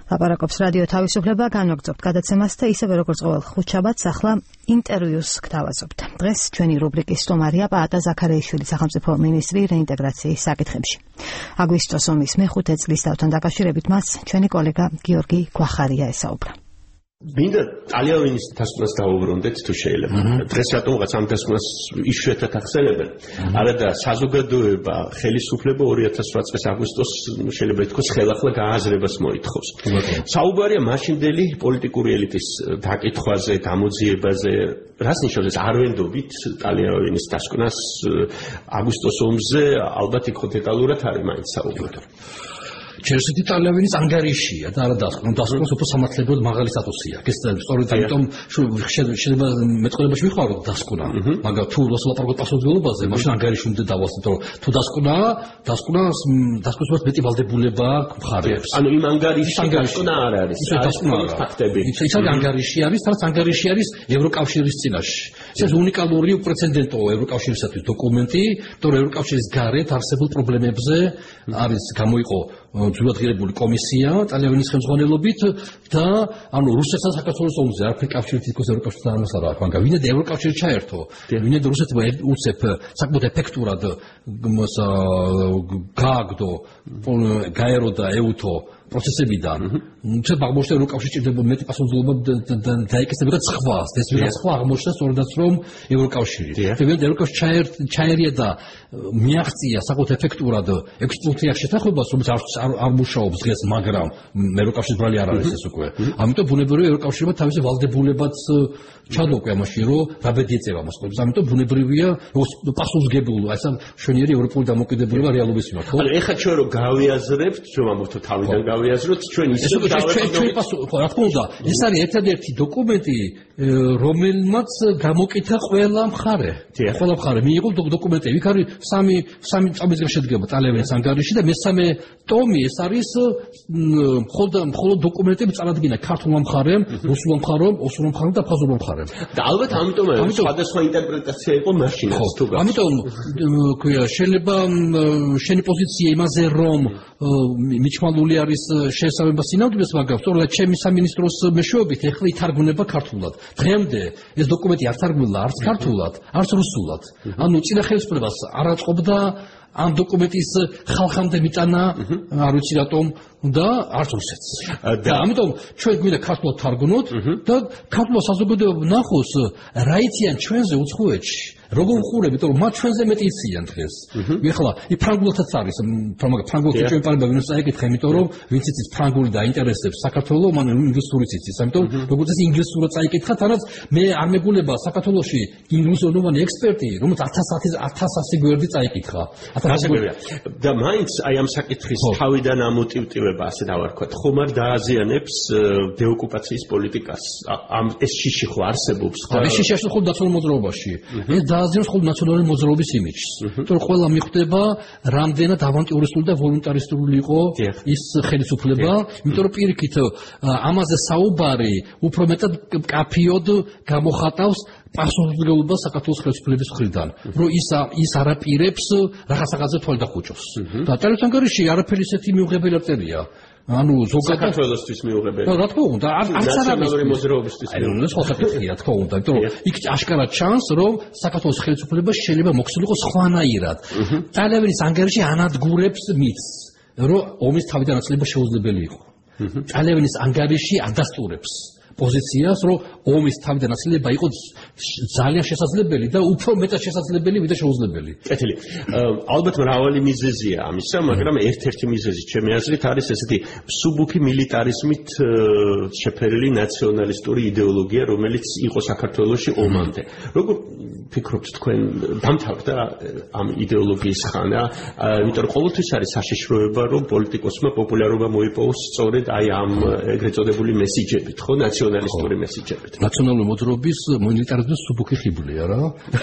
ლაპარაკობს რადიო თავისუფლება, განვაგრძობთ გადაცემას და ისევე როგორც ყოველ ხუთშაბათს ახლა ინტერვიუს გთავაზობთ. დღეს ჩვენი რუბრიკის სტუმარია პაატა ზაქარიაშვილი, სახელმწიფო მინისტრი რეინტეგრაციის საკითხებში. აგვისტოს ომის მეხუთე წლისთავთან დაკავშირებით მას ჩვენი კოლეგა გიორგი გვახარია ესაუბრა. მინდა ტალიანის დასკვნას დავუბრუნდეთ თუ შეიძლება. დღეს რატომღაც ამ დასკვნას იშვიათად ახსენებენ. არადა საზოგადოება, ხელისუფლება 2008 წლის აგვისტოს შეიძლება ითქვას ხელახლა გააზრებას მოითხოვს. საუბარია მაშინდელი პოლიტიკური ელიტის დაკითხვაზე, გამოძიებაზე, რას ნიშნავს ეს არვენდობით ტალიანის დასკვნას აგვისტოს ომზე, ალბათ იქ დეტალურად არის მაინც საუბარი. Ჩერსეთი ტალიანის ანგარიშია და არა დასკვნას უფრო სამართლებრივად მაღალი სტატუსი აქვს. ეს სწორედ ამიტომ შეიძლება მეტყოლებაში ვიხმაროთ დასკვნა. მაგრამ თუ ლაპარაკობთ პასუხისმგებლობაზე, მაშინ ანგარიში უნდა დავასწროთ, რომ თუ დასკვნას მეტი ვალდებულება აქვს მხარეებს. ანუ იმ ანგარიში დასკვნა არ არის. ის დასკვნა ფაქტები. ის ანგარიში არის, რაც ანგარიში არის ევროკავშირის წინაშე. ეს უნიკალური უპრეცედენტო ევროკავშირისათვის დოკუმენტი, თორე ევროკავშირის გარეთ არსებულ პრობლემებზე არის გამოიყო ძვირადღირებული კომისია ტალიანის ხელმძღვანელობით და ანუ რუსეთსა და საქართველოს ომზე არაფერი კავშირი თითქოს ევროკავშირთან არ აქვს, მაგრამ ვინაიდან ევროკავშირი ჩაერთო, ვინაიდან რუსეთმა უცებ საკმაოდ ეფექტურად გააგდო, გაეროდა ეუთო პროცესებიდან. უცებ აღმოჩნდა ევროკავშირი ჭირდება მეტი პასუხისმგებლობა დაეკისრებოდა სხვას. ეს ვიღაც სხვა აღმოჩნდა სწორედაც რომ ევროკავშირი. ვინაიდან ევროკავშირი ჩაერია და მიაღწია საკმაოდ ეფექტურად 6 წუთიან შეთანხმებას, რომელიც არ მუშაობს დღეს, მაგრამ ევროკავშირის ბრალი არ არის ეს უკვე. ამიტომ ბუნებრივია ევროკავშირმა თავისი ვალდებულებაც ჩადოკვე ამაში, რომ რა ბედი ეწევა მას ყოველს. ამიტომ ბუნებრივია პასუხისმგებლობა, ესა მშვენიერი ევროპული დამოკიდებულება რეალობის მიმართ. ანუ ეხლა ჩვენ რომ გავიაზრებთ, ჩვენ ამბობთ თავიდან გავიაზროთ, ჩვენ ისე რა თქმა უნდა, ეს არის ერთადერთი დოკუმენტი, რომელმაც გამოკითა ყველა მხარე. ყველა მხარე მიიღო დოკუმენტები. იქ არის სამი წამისგან შედგება ტალიანის ანგარიში და მესამე ტომი ეს არის მხოლოდ დოკუმენტები წარადგინა ქართულმა მხარემ, რუსულმა მხარემ, ოსურმა მხარემ და აფხაზურმა მხარემ. და ალბათ ამიტომ სხვადასხვა ინტერპრეტაცია იყო მაშინაც თუ გახსოვთ. ამიტომ შეიძლება შენი პოზიცია იმაზე რომ მიჩმალული არის შესაბამება სინამდვილეს, მაგრამ სწორედ ჩემი სამინისტროს მეშვეობით ეხლა ითარგმნება ქართულად. დღემდე ეს დოკუმენტი არ თარგმნილა არც ქართულად, არც რუსულად. ანუ წინა ხელისუფლებას არ აწყობდა ამ დოკუმენტის ხალხამდე მიტანა, არ ვიცი რატომ და არც რუსეთს. და ამიტომ ჩვენ გვინდა ქართულად თარგმნოთ და ქართულად საზოგადოება ნახოს რა იციან ჩვენზე უცხოეთში. როგორ უყურებ, იმიტომ რომ მათ ჩვენზე მეტი იციან დღეს. ეხლა ფრანგულთაც არის, მაგრამ ფრანგულში ჩვენ პარლამენტში ვინც წაიკითხა, იმიტომ რომ ვინც იცის ფრანგული და აინტერესებს საქართველოს, მან ინგლისურიც იცის. ამიტომ როგორც ეს ინგლისურად წაიკითხა, თანაც მე არ მეგულება საქართველოში ინგლისურენოვანი ექსპერტი, რომელიც 1100 გვერდი წაიკითხა. და მაინც აი ამ საკითხის თავიდან ამოტივტივება, ასე დავარქვათ, ხომ არ დააზიანებს დეოკუპაციის პოლიტიკას? ეს შიში ხო არსებობს? ეს შიში არის ხოლმე ნაციონალურ მოძრაობაში. ეს დააზიანებს ხოლმე ნაციონალური მოძრაობის იმიჯს. იმიტომ რომ ყველა მიხვდება, რამდენად ავანტიურისტული და ვოლუნტარისტული იყო ის ხელისუფლება, იმიტომ რომ პირიქით ამაზე საუბარი უფრო მეტად კაფიოდ გამოხატავს პასუხისმგებლობა საქართველოს ხელისუფლების მხრიდან, რომ ის არაპირებს რაღაცაზე თვალ დახუჭოს. და ტალიანის ანგარიში არაფერი ისეთი მიუღებელი არ წერია. ანუ ზოგადად საქართველოსთვის მიუღებელი. რა თქმა უნდა, არც ნაციონალური მოძრაობისთვის. ეს სხვა საკითხია, რა თქმა უნდა, იმიტომ რომ იქ აშკარად ჩანს, რომ საქართველოს ხელისუფლება შეიძლება მოქცეულიყო სხვანაირად. ტალიანის ანგარიში ანადგურებს მითს, რომ ომის თავიდანაცვლება შეუძლებელი იყო. ტალიანის ანგარიში ადასტურებს პოზიციას, რომ ომის თავიდანაცვლება იყო ძალიან შესაძლებელი და უფრო მეტად შესაძლებელი, ვიდრე შეუძლებელი. კეთილი. ალბათ მრავალი მიზეზია ამისა, მაგრამ ერთ-ერთი მიზეზი ჩემი აზრით არის ესეთი მსუბუქი მილიტარიზმით შეფერილი ნაციონალისტური იდეოლოგია, რომელიც იყო საქართველოში ომამდე. როგორ ფიქრობთ თქვენ დამთავრდა ამ იდეოლოგიის ხანა? იმიტომ რომ ყოველთვის არის საშიშროება, რომ პოლიტიკოსმა პოპულარობა მოიპოვოს სწორედ აი ამ ეგრეთ წოდებული მესიჯებით, ხო, ნაციონალისტური მესიჯებით. ნაციონალური მოძრაობის მილიტარიზმის მსუბუქი ხიბლია რა.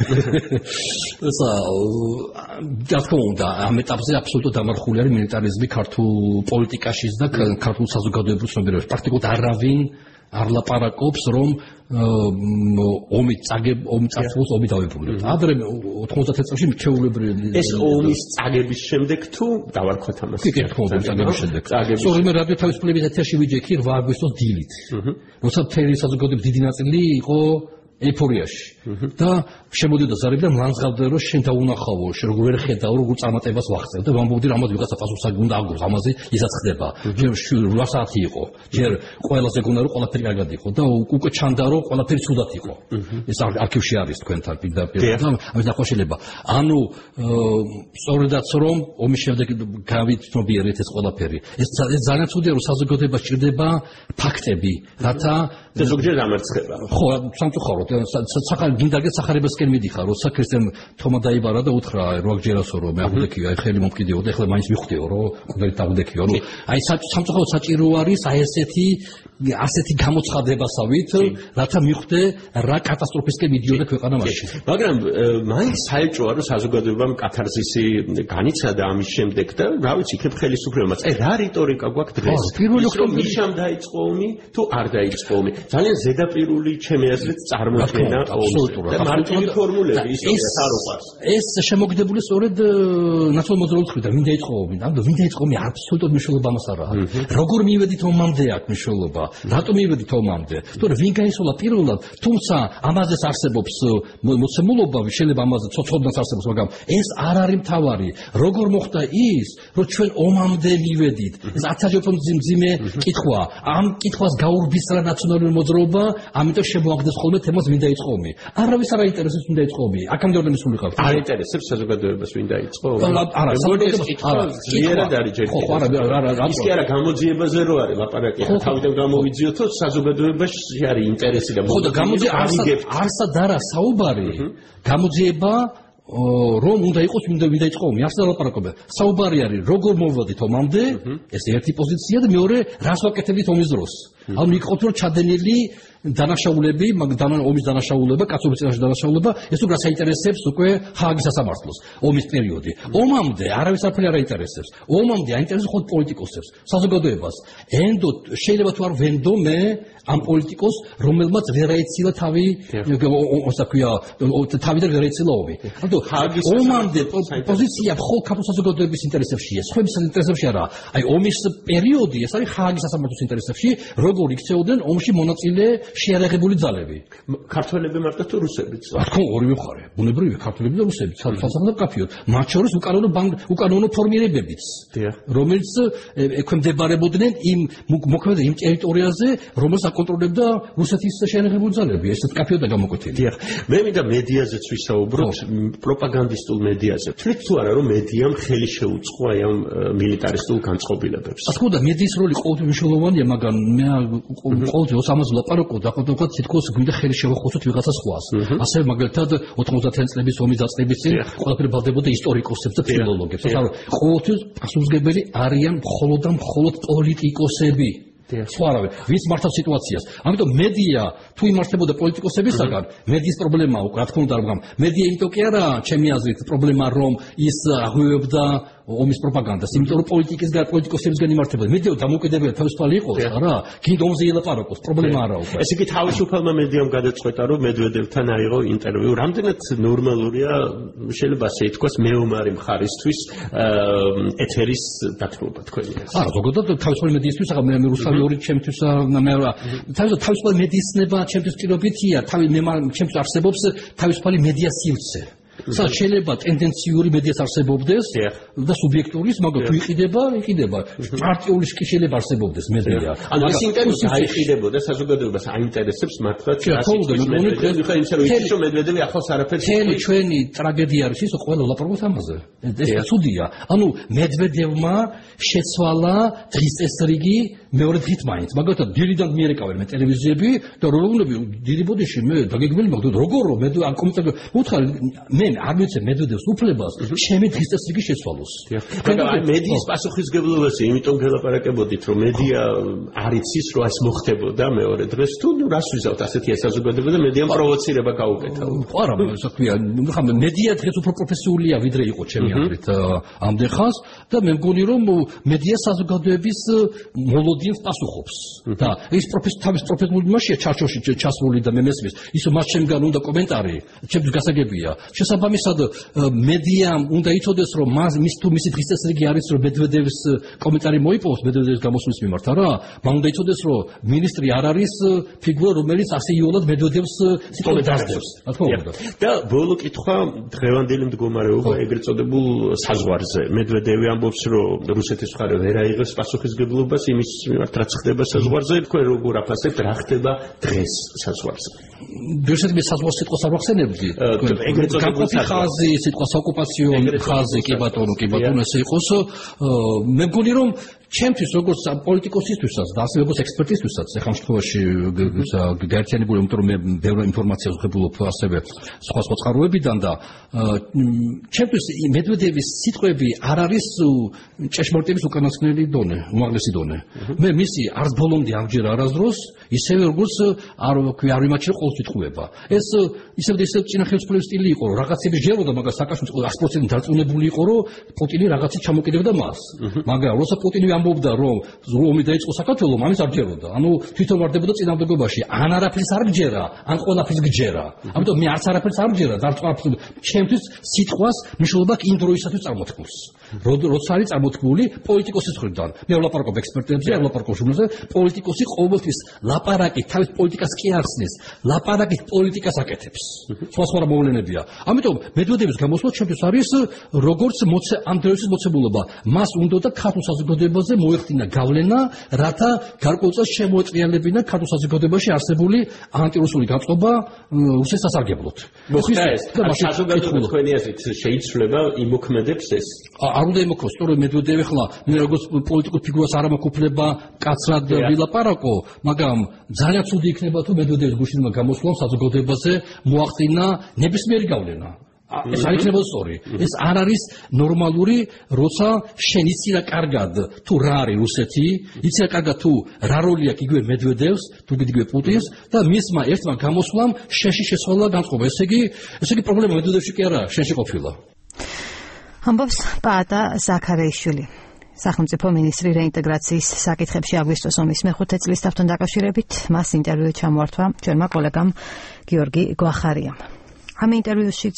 რა თქმა უნდა, ამ ეტაპზე აბსოლუტურად დამარხული არის მილიტარიზმი ქართულ პოლიტიკაშიც და ქართულ საზოგადოებრივ ცნობიერებაში. პრაქტიკულად არავინ არ ლაპარაკობს, რომ ომი წარსულს ომი დავიბრუნებთ. ადრე 91 წელს ჩვეულებრივი ეს ომის წაგების შემდეგ თუ დავარქვათ ამას? კი, თქო, წაგების შემდეგ. სწორედ მე რადიო თავისუფლების ეთერში ვიჯექი 8 აგვისტოს დილით. როცა მთელი საზოგადოების დიდი ნაწილი იყო ეიფორიაში და შემოდიოდა ზარები და მლანძღავდა რომ შენ დაუნახავო, შენ როგორ ვერ ხედავ, როგორ წარმატებას ვახცევ და ვამბობდი რამაც ვიღაცა პასუხისმგებელი უნდა აგოს, ამაზე ისაც ხდება. ჯერ 8 საათი იყო, ჯერ ყველაზე გონდა რომ ყველაფერი კარგად იყო და უკვე ჩანდა რომ ყველაფერი ცუდად იყო. ეს არქივში არის თქვენთან პირდაპირ და ამის ნახვა შეიძლება. ანუ სწორედაც რომ ომის შემდეგ გავითნობიერეთ ეს ყველაფერი. ეს ძალიან ცუდია რომ საზოგადოება სჭირდება ფაქტები, რათა ზოგჯერ ამერცხება. ხო, სამწუხაროდ გინდაგეთ სახარებასკენ მიდიხარ, როცა ქრისტემ თომა დაიბარა და უთხრა როაგჯერასო რომ მე აღუდექია, ხელი მომკიდეო და ეხლა მაინც მიხვდეო რომ ყველით აღუდექიო. ნუ აი სამწუხაროდ საჭირო არის აი ასეთი გამოცხადებასავით, რათა მიხვდე რა კატასტროფისკენ მიდიოდა ქვეყანა მასში. მაგრამ მაინც საეჭვოა რომ საზოგადოებამ კათარზისი განიცადა ამის შემდეგ და რა ვიცი, იქნებ ხელისუფლებამაც. აი რა რიტორიკა გვაქვს დღეს? პირველ ოქტომბერში მიშამ დაიწყო ომი თუ არ დაიწყო ომი? ძალიან ზედაპირული ჩემი აზრით წარმოქმნა და მარტივი ფორმულები ისე არ უყვარს. ეს შემოგდებული სწორედ ნაციონალურ მოძრაობის მხრიდან ვინ დაიწყო ომი? ნამდვილად ვინ დაიწყო ომი? აბსოლუტურად მნიშვნელობა ამას არ აქვს. როგორ მივედით ომამდე აქვს მნიშვნელობა? რატომ მივედით ომამდე? თორე ვინ გაისვლა პირველად? თუმცა ამაზეც არსებობს მოცემულობა, შეიძლება ამაზე ცოცხლადაც არსებობს, მაგრამ ეს არ არის მთავარი. როგორ მოხდა ის, რომ ჩვენ ომამდე მივედით? ეს ათასჯერ მძიმე კითხვა. ამ კითხვას გაურბისრა ნაციონალური მოძრაობა, ამიტომ შემოაგდეს ხოლმე თემას ვინ დაიწყო ომი. არავის არ აინტერესებს ვინ დაიწყო ომი. აქამდე უნდა მისულიყავ. არ აინტერესებს საზოგადოებას ვინ დაიწყო ომი. არა, საზოგადოებას ძლიერად არის ჯერ. ხო, არა, ის კი არა გამოძიებაზე რო არის ლაპარაკი. თავიდან გამოვიძიოთო საზოგადოებაში არის ინტერესი და ხო და გამოძიება არსად არა საუბარი. გამოძიება რომ უნდა იყოს ვინ დაიწყო ომი, არც ლაპარაკობენ. საუბარი არის როგორ მოვედით ომამდე, ეს ერთი პოზიცია და მეორე რას ვაკეთებდით ომის დროს. ანუ იქოთ რომ ჩადენილი დანაშაულები, ომის დანაშაულება, კაცობის წინაშე დანაშაულება, ეს უკვე საინტერესებს უკვე ჰააგის სასამართლოს ომის პერიოდი. ომამდე არავის არაფერი არ აინტერესებს. ომამდე აინტერესებს მხოლოდ პოლიტიკოსებს, საზოგადოებას. შეიძლება თუ არ ვენდო მე ამ პოლიტიკოს, რომელმაც ვერ აეცილა თავი, თავიდან ვერ აეცილა ომი. ანუ ომამდე პოზიცია მხოლოდ ქართულ საზოგადოების ინტერესებშია, სხვების ინტერესებში არა. აი ომის პერიოდი, ეს არის ჰააგის სასამართლოს ინტერესებში, როგორ იქცეოდნენ ომში მონაწილე შეიარაღებული ძალები. ქართველები მარტო თუ რუსებიც? თქო, ორივე მხარე. ბუნებრივია, ქართველები და რუსები, სასამართლო კაფიოდ. მათ შორის უკანონო ფორმირებებიც, რომელიც ექვემდებარებოდნენ იმ მოქმედ იმ ტერიტორიაზე, რომელსაც აკონტროლებდა რუსეთის შეიარაღებული ძალები. ესეც კაფიოდაა გამოკვეთილი. მე მინდა მედიაზეც ვისაუბროთ, პროპაგანდისტულ მედიაზე. თვით თუ არა რომ მედიამ ხელი შეუწყო აი ამ მილიტარისტულ განწყობილებებს? ასე ხო და მედიის როლი ყოველთვის მნიშვნელოვანია, მაგრამ მე ყოველთვის ამაზე ლაპარაკობ და ხოდათ თითქოს გვინდა ხელი შევახოცოთ ვიღაცა სხვას. ასე მაგალითად 90-იანი წლების ომის დაწყების წინ ყველაფერი ბრალდებოდა ისტორიკოსებს და ფილოლოგებს. ანუ ყოველთვის პასუხისმგებელი არიან მხოლოდ და მხოლოდ პოლიტიკოსები. სხვა არავინ, ვინც მართავს სიტუაციას. ამიტომ მედია თუ იმართებოდა პოლიტიკოსებისაგან, მედიის პრობლემაა უკვე, რა თქმა უნდა, მაგრამ მედია იმიტომ კი არა, ჩემი აზრით, პრობლემა რომ ის აღვივებდა ომის პროპაგანდას, იმიტომ რომ პოლიტიკოსებისგან იმართებოდა. მედია დამოუკიდებელი თავისუფალი იყოს, არა? გინდა ომზე ელაპარაკოს, პრობლემა არა უკვე. ესე იგი თავისუფალმა მედიამ გადაწყვეტა, რომ მედვედევთან აიღო ინტერვიუ. რამდენად ნორმალურია, შეიძლება ასე ითქვას, მეომარი მხარისთვის ეთერის დათმობა თქვენი? არა, ზოგადად თავისუფალი მედიისთვის, მე რუსთავი ორი ჩემთვის თავისუფალი მედიის ნება ჩემთვის პირობითია, ჩემთვის არსებობს თავისუფალი მედია სივრცე. შეიძლება ტენდენციური მედიაც არსებობდეს და სუბიექტურის, მაგრამ თუ იყიდება. პარტიული კი შეიძლება არსებობდეს მედია. ანუ ეს ინტერესი აიყიდებოდა საზოგადოებას აინტერესებს მართლაც მედვედევი ახალს არაფერს. მთელი ჩვენი ტრაგედია არის ის, რომ ყველა ლაპარაკობს ამაზე. ეს ცუდია. ანუ მედვედევმა შეცვალა დღის წესრიგი მეორე დღით მაინც. მაგალითად დილიდან მიერეკავენ მე ტელევიზიები და როგორ უნდა დიდი ბოდიში მე დაგეგმილი მაგდო როგორ რომ მე ამ კომენტარები უთხარი მე მე არ მიცე მედვედევს უფლებას ჩემი დღის წესრიგი შეცვალოს. მაგრამ მედიის პასუხისგებლობას იმიტომ გელაპარაკებოდით, რომ მედია არ იცის, რომ ეს მოხდებოდა მეორე დღეს, თუ რას ვიზავთ ასეთი საზოგადოება და მედიამ პროვოცირება გაუკეთა. არა, ასე ქვია, ხა მედია დღეს უფრო პროფესიულია ვიდრე იყო ჩემი აზრით ამდენ ხანს და მე მგონი რომ მედია საზოგადოების მოლოდინს პასუხობს და ის თავის პროფესიული მასშია ჩარჩოში ჩასული და მე მესმის ისო მას ჩემგან უნდა კომენტარი ჩემთვის გასაგებია შესაბამისად მედიამ უნდა იცოდეს რომ მისი დღის წესრიგი არის რომ მედვედევის კომენტარი მოიპოვოს მედვედევის გამოსვლის მიმართ არა მან უნდა იცოდეს რომ მინისტრი არ არის ფიგურა რომელიც ასეიოლად მედვედევს სიტყვას დასდევს რა თქმა უნდა და ბოლო კითხვა დღევანდელი მდგომარეობა ეგრეთ წოდებულ საზღვარზე მედვედევი ამბობს რომ რუსეთის მხარე ვერ აიღებს პასუხისგებლობას იმის მიმართ რაც ხდება საზღვარზე თქვენ როგორ აფასებთ რა ხდება დღეს საზღვარზე რუსეთის საზღვარს სიტყვას არ ვახსენებდი ეგრეთ წოდებულ ხაზი სიტყვას ოკუპაციო ხაზი კი ბატონო ესე იყოს მე მგონი რომ ჩემთვის როგორც პოლიტიკოსისთვისაც და ასევე როგორც ექსპერტისთვისაც ახლა შემთხვევაში გაერთიანებული იმიტომ რომ მე ბევრი ინფორმაციას ვღებულობ ასევე სხვა წყაროებიდან და ჩემთვის მედვედევის სიტყვები არ არის ჭეშმარიტების უკანასკნელი დონე უმაღლესი დონე მე მისი არც ბოლომდე ამჯერ არასდროს ისევე როგორც არ ვიმაჩნევ ყოველწლიურად ეს ისევ წინა ხელისუფლების სტილი იყო რომ რაღაცები ჯეროდა მაგრამ სააკაშვილო 100% დარწმუნებული იყო რომ პუტინი რაღაცით ჩამოკიდებდა მას მაგრამ როცა პუტინი ამბობდა რომ ომი დაიწყო საქართველოს ამის არ ჯეროდა ანუ თვითონ ვარდებოდა წინამდებობაში ან არაფერს არ გჯერა ან ყველაფერს გჯერა ამიტომ მე არც არაფერს არ გჯერა დარწმუნებული ჩემთვის სიტყვას მნიშვნელობა იმ დროისათვის წარმოთქმულს როცა არის წარმოთქმული პოლიტიკოსის მხრიდან მე ვლაპარაკობ ექსპერტებზე ვლაპარაკობ ჟურნალისტებზე პოლიტიკოსი ყოველთვის ლაპარაკი თავის პოლიტიკას კი ახსნის ლაპარაკი პოლიტიკას აკეთებს სხვა მოვლენებია ამიტომ მედვედევის გამოსვლა ჩემთვის არის როგორც ამ დროის მოცემულობა მას უნდა ქართულ საზოგადოებაზე მოეხდინა გავლენა რათა გარკვეულწილად შემოეწრიალებინა ქართულ საზოგადოებაში არსებული ანტირუსული გაწყობა რუსეთის სასარგებლოდ მოხდა ეს საზოგადოება თქვენი აზრით შეიცვლება იმოქმედებს ეს არ უნდა იმოქმედოს სწორედ მედვედევი ხლა მე როგორც პოლიტიკურ ფიგურას არ მაქვს უფლება კაცრად ვილაპარაკო მაგრამ ძალიან ცუდი იქნება თუ მედვედევის გუშინმა გამოსვლამ საზოგადოებაზე მოახდინა ნებისმიერი გავლენა ეს არ იქნება სწორი ეს არ არის ნორმალური როცა შენ იცი რა კარგად თუ რა არის რუსეთი იცი რა კარგად თუ რა როლი აქვს იგივე მედვედევს თუ იგივე პუტინს და მისმა ერთმა გამოსვლამ შენში შეცვალა განწყობა ესე იგი პრობლემა მედვედევში კი არა შენში ყოფილა ამბობს პაატა ზაქარეიშვილი სახელმწიფო მინისტრი რეინტეგრაციის საკითხებში აგვისტოს ომის მეხუთე წლისთავთან დაკავშირებით მას ინტერვიუ ჩამოართვა ჩვენმა კოლეგამ გიორგი გვახარიამ ამ ინტერვიუში